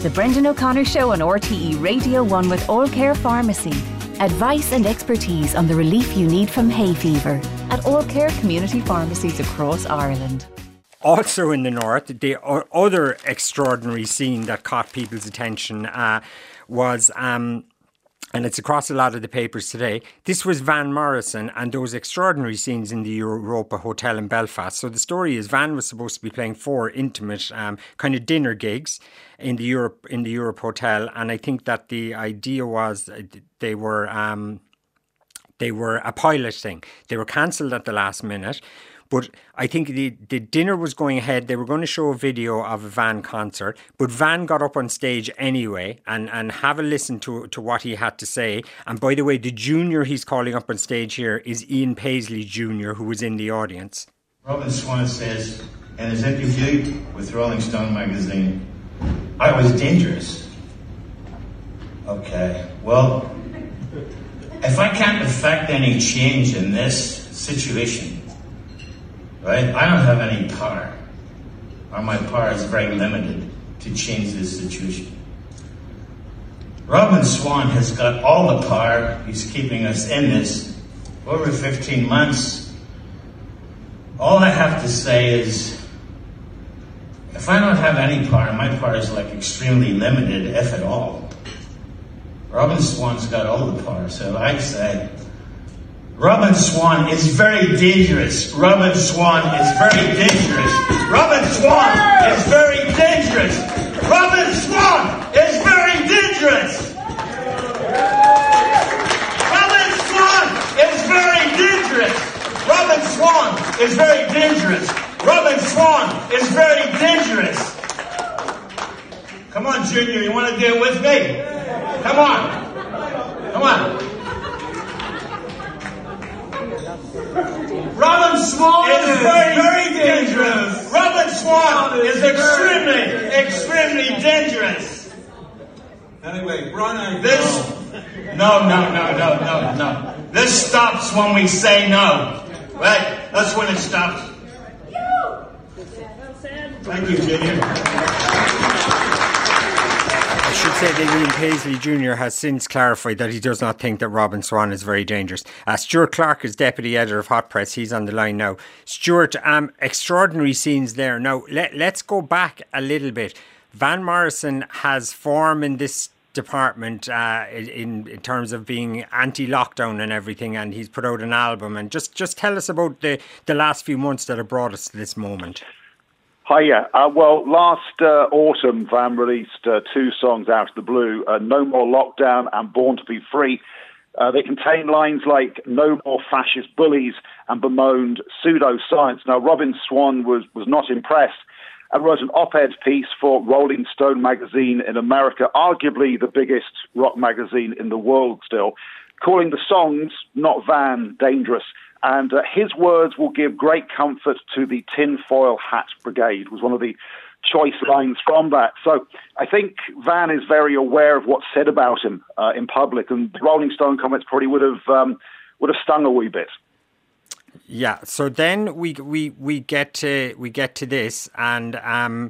The Brendan O'Connor Show on RTE Radio 1 with All Care Pharmacy. Advice and expertise on the relief you need from hay fever at All Care community pharmacies across Ireland. Also in the north, the other extraordinary scene that caught people's attention was, and it's across a lot of the papers today, this was Van Morrison and those extraordinary scenes in the Europa Hotel in Belfast. So the story is Van was supposed to be playing 4 intimate kind of dinner gigs in the Europe Hotel, and I think that the idea was they were a pilot thing. They were cancelled at the last minute. But I think the dinner was going ahead. They were going to show a video of a Van concert. But Van got up on stage anyway and have a listen to what he had to say. And by the way, the junior he's calling up on stage here is Ian Paisley Jr., who was in the audience. Robin Swan says in his interview with Rolling Stone magazine, "I was dangerous." Okay, well, if I can't effect any change in this situation, right? I don't have any power, or my power is very limited to change this situation. Robin Swan has got all the power. He's keeping us in this over 15 months. All I have to say is, if I don't have any power, my power is like extremely limited, if at all. Robin Swan's got all the power, so I say, Robin Swan is very dangerous. Robin Swan is very dangerous. Robin Swan is very dangerous. Robin Swan is very dangerous. Robin Swan is very dangerous. Robin Swan is very dangerous. Robin Swan is very dangerous. Come on, Junior, you want to do it with me? Come on. Come on. Robin Swan is very dangerous. Robin Swan is extremely dangerous. Anyway, Brian, No. This stops when we say no. Right? That's when it stops. Thank you, Junior. I should say that Ian Paisley Jr. has since clarified that he does not think that Robin Swan is very dangerous. Stuart Clark is deputy editor of Hot Press. He's on the line now. Stuart, extraordinary scenes there. Now, let's go back a little bit. Van Morrison has form in this department in terms of being anti-lockdown and everything, and he's put out an album. And just tell us about the last few months that have brought us to this moment. Hiya. Well, last autumn, Van released 2 songs out of the blue, No More Lockdown and Born to Be Free. They contain lines like "No more fascist bullies" and bemoaned pseudoscience. Now, Robin Swan was not impressed and wrote an op-ed piece for Rolling Stone magazine in America, arguably the biggest rock magazine in the world still, calling the songs, not Van, dangerous. And his words will give great comfort to the tinfoil hat brigade, was one of the choice lines from that. So I think Van is very aware of what's said about him in public, and the Rolling Stone comments probably would have stung a wee bit. Yeah. So then we get to this, and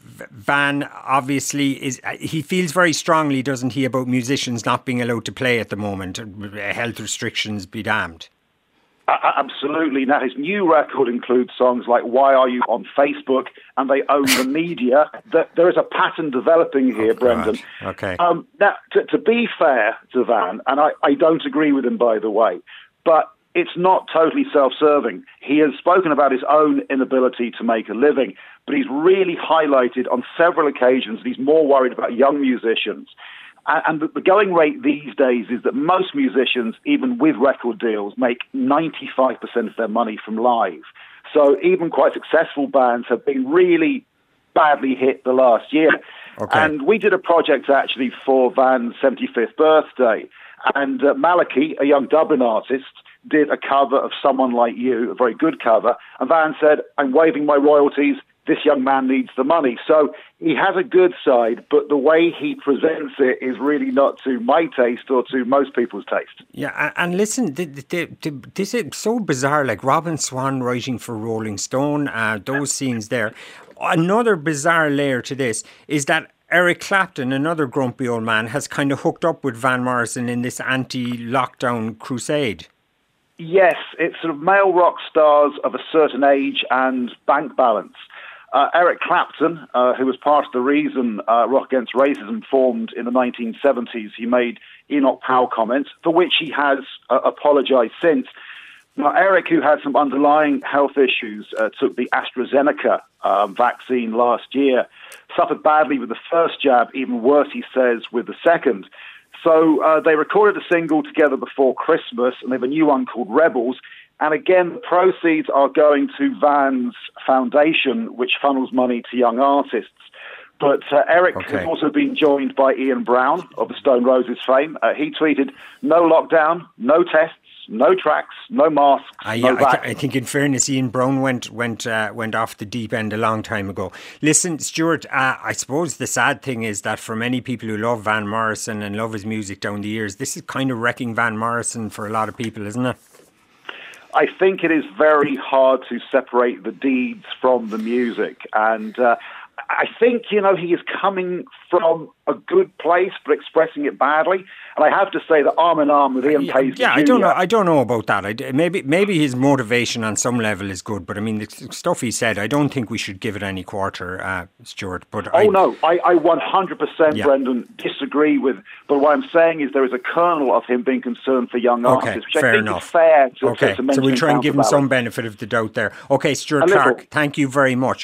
Van obviously he feels very strongly, doesn't he, about musicians not being allowed to play at the moment, health restrictions be damned. Absolutely. Now, his new record includes songs like "Why Are You on Facebook" and "They Own the Media." There is a pattern developing here, Brendan. Okay. Now, to be fair to Van, and I don't agree with him, by the way, but it's not totally self-serving. He has spoken about his own inability to make a living, but he's really highlighted on several occasions that he's more worried about young musicians. And the going rate these days is that most musicians, even with record deals, make 95% of their money from live. So even quite successful bands have been really badly hit the last year. Okay. And we did a project actually for Van's 75th birthday. And Malachi, a young Dublin artist, did a cover of "Someone Like You," a very good cover. And Van said, "I'm waiving my royalties. This young man needs the money." So he has a good side, but the way he presents it is really not to my taste or to most people's taste. Yeah, and listen, this is so bizarre, like Robin Swan writing for Rolling Stone, those scenes there. Another bizarre layer to this is that Eric Clapton, another grumpy old man, has kind of hooked up with Van Morrison in this anti-lockdown crusade. Yes, it's sort of male rock stars of a certain age and bank balance. Eric Clapton, who was part of the reason Rock Against Racism formed in the 1970s, he made Enoch Powell comments, for which he has apologised since. Now, Eric, who had some underlying health issues, took the AstraZeneca vaccine last year, suffered badly with the first jab, even worse, he says, with the second. So they recorded a single together before Christmas, and they have a new one called Rebels. And again, the proceeds are going to Van's foundation, which funnels money to young artists. But Eric has also been joined by Ian Brown of the Stone Roses fame. He tweeted, "No lockdown, no tests, no tracks, no masks, no vaccines." I think, in fairness, Ian Brown went off the deep end a long time ago. Listen, Stuart, I suppose the sad thing is that for many people who love Van Morrison and love his music down the years, this is kind of wrecking Van Morrison for a lot of people, isn't it? I think it is very hard to separate the deeds from the music. And I think, he is coming from a good place, but expressing it badly. And I have to say that arm in arm with Ian Paisley Jr. I don't know about that. Maybe his motivation on some level is good, but I mean, the stuff he said, I don't think we should give it any quarter, Stuart. But I 100%, Brendan, disagree with. But what I'm saying is there is a kernel of him being concerned for young artists, which I think is fair to mention. So we'll try and give him some benefit of the doubt there. Okay, Stuart Clark, thank you very much.